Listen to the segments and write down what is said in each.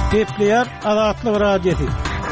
Gepleyer Azatlyk radiosu.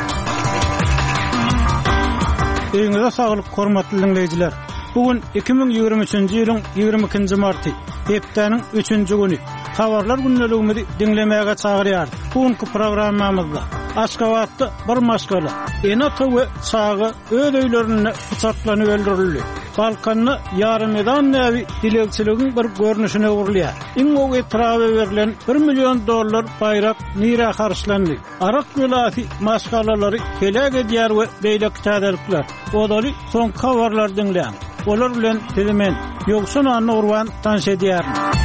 Eýinize saglyk, hormatly dinleýijiler. Bugün 2023-nji ýylyň 22-nji marty, hepdeniň 3-nji güni. Habarlar günneligimizi dinlemäge çagyrýar. Bugünkü programmamyzda Aşgabatda bir maşgala enata we çağı öz öýlerine bıçaklanyp öldürildi. Balkanyny ýarym edan näwi dilegçiligiň bir görnüşine urulýar. Iň etrawy berilen $1 milyon bayrak nira harçlandy. Arak vilayati maşgalalary kelek edýär we beýlek täzelikler. Odaly soň habarlar dinleýän. Olar bilen telemen ýoksun anny urwan tanş edýär.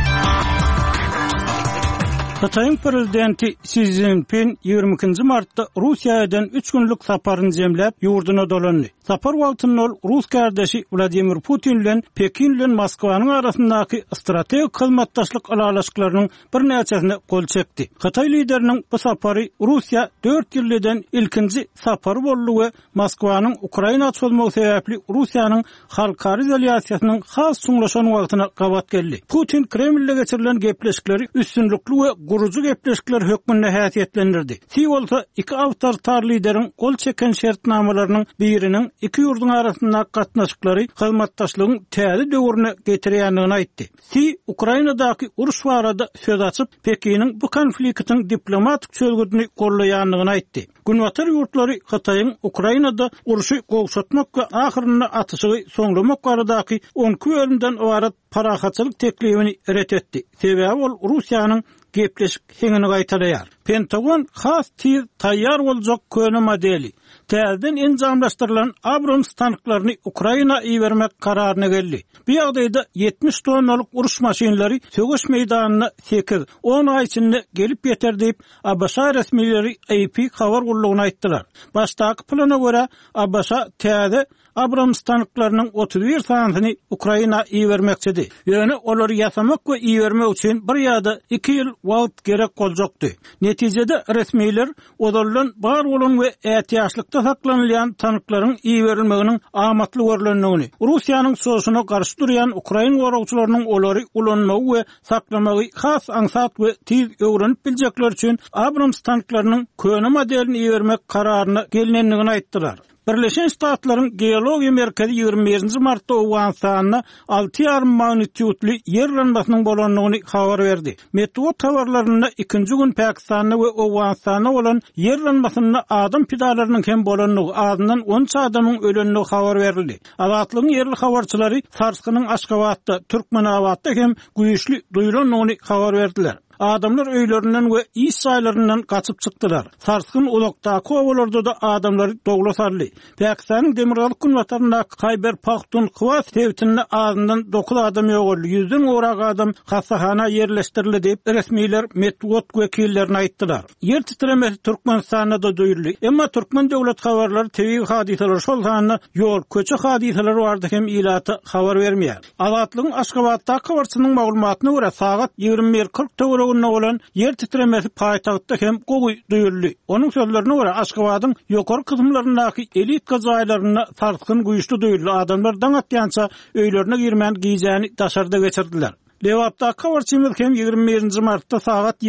Xitayň prezidenti Xi Jinping 22 martda Russiýadan 3 günlük saparyny jemläp ýurduna dolandy. Sapar wagtyny ol Rus kardeşi Vladimir Putin bilen Pekin bilen Moskwanyň arasyndaky strategik hyzmatdaşlyk alalaşyklarynyň bir näçesine gol çekdi. Xitay lideriniň bu sapary Russiýa 4 ýyldan ilkinji sapary boldy we Moskwanyň Ukraina çözmegi sebäpli Russiýanyň halkary izolýasiýasynyň has suňlaşan wagtyna gabat geldi. Putin Kreml'le geçirilen gepleşikleri üstünlükli we gurucu gepleşikler hökmünde häsiýetlendirdi. Siwolsa iki awtoritar lideriň gol çeken şertnamalarynyň biriniň iki ýurdun arasynda gatnaşyklary hyzmatdaşlygyň täze döwrüne getirýändigini aýtdy. Si Ukrainadaky uruş barada söz açyp Pekiniň bu konfliktiň diplomatik çözgüdini gollaýandygyny aýtdy. Günwatar ýurtlary Xitaýyň Ukrainada uruşy gowşatmak we ahyrynda atışygy soňlamak baradaky 10 bölümden ibaret parahatçylyk teklifini ret etdi. Sebäbi ol Russiýanyň gepleşik heňini gaýtarýar. Pentagon has tiz taýýar boljak köne modeli täzeden enjamlaşdyrylan Abrams tanklaryny Ukraina iýermek kararyna geldi. Bu ýagdaýda 70 tonnalyk uruş maşinleri sögüş meýdanyna 8-10 aý içinde gelip ýeter diýip ABŞ resmileri AP habar gurulugyna aýtdylar. Başdaky plana görä ABŞ täze Abrams tanklarynyň 31 sanyny Ukraina iýermekçidi. Ýöne olary ýasamak we iýermek üçin bir ýa-da 2 ýyl wagt gerek boljakdy. Netijede resmiler odalylan bar bolan we ätiýaşlykda saklanylýan tanklaryň iýerilmeginiň amatly görülendigini, Russiýanyň soşuna garşy durýan Ukraina goragçylarynyň olary ulanmagy we saklamagy has aňsat we tiz öwrenip biljekler üçin Abrams tanklarynyň köne modelini iýermek kararyna gelinendigini aýtdylar. Birleşen Ştatlaryň Geologiýa merkezi 21 martda Owgaňstanyna 6,5 magnitudly yer ranbasynyň bolanlygyny habar berdi. Meteor tawarlaryna ikinji gün Pakistanyna we Owgaňstanyna bolan yer ranbasynyna adam pidalarynyň hem bolanlygy azyndan 10 adamyň ölenligi habar berildi. Azatlygyň yerli habarçylary Sarskynyň Aşgabatda, Türkmenabadda hem güýçli duýulanlygyny habar berdiler. Adamlar öýlerinden we iş saýlaryndan gaçyp çykdylar. Sarskyn ulakdaky owalarda da adamlar doglasarly. Pakistanyň Demirgalyk günwatarynda Khyber Pakhtunkhwa täwitinde azyndan 9 adam ýogurly. 100den orak adam hasahana ýerleşdirildi diýip resmiler Medwot wekillerini aýtdylar. Yer titremesi Türkmenistanda da duýuldy. Emma Türkmen döwlet habarlary TV hadiseler şol sanyna ýol köçe hadiseler bardy hem ilaty habar bermeýär. Azatlygyň Aşgabatda habarçynyň maglumatyna görä sagat 21:40 olan yer titremesi paýtagtda hem gowy duýuldy. Onuň sözlerine görä Aşgabatyň ýokary kysymlaryndaky elit gazaýlaryna sarskyn güýçli duýuldy. Adamlar daň atýança öýlerine girmän giýjäni daşarda geçirdiler. Lewapda habarçymyz hem 21 martda sagat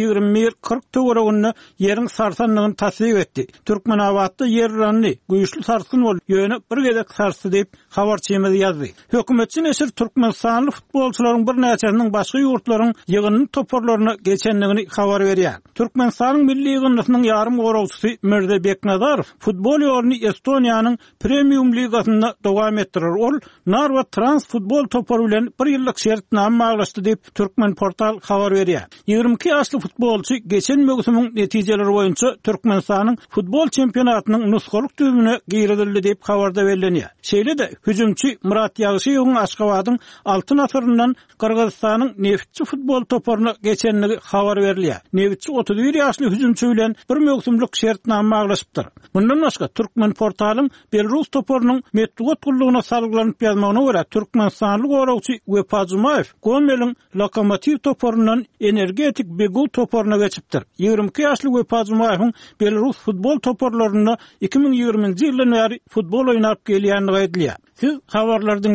21:40 ýeriň sarsanlygyny tasdiq etdi. Türkmenabadda yer ranny güýçli sarskyn bolup ýöne bir gezek sarsdy diýip habarçymyz ýazdy. Hökümetçi neşir Türkmenistanly futbolçularyň bir näçesiniň başga ýurtlaryň ýygynyny toparlaryna geçenligini habar berýär. Türkmenistanyň milli ýygynynyň ýarym goragçysy Mirze Beknazarov futbol ýolyny Estoniýanyň premium ligasynda dowam etdirir. Ol Narva Trans futbol topary bilen 1 ýyllyk şertname maglaşdy diýip Türkmen portal habar berýär. 22 ýaşly futbolçy geçen mövsümiň netijeleri boýunça Türkmenistanyň futbol çempionatynyň nusgalyk düzümine giýrildi diýip habarda bellenýär. Şeýle-de hüjümçi Murat Ýagşyýowyň Aşgabatyň 6 nafaryndan Kyrgyzstanyň Neftçi futbol toparyna geçenligi habar berilýär. Neftçi 31 ýaşly hüjümçi bilen bir mövsümlik şertname maglaşypdyr. Bundan başga Türkmen portalyň Belarus toparynyň Medwot gullugyna salgylanyp ýazmagyna görä Türkmenistanlyk goragçy Wepa Jumayew Gomeliň Lokomotiv toparyndan Energetik Begu toparyna geçipdir. 22 ýaşly Wepa Jumayewiň Belarus futbol toparlaryna 2020-nji ýyldan beri futbol oýnap gelýändigi aýdylýar. Siz habarlardan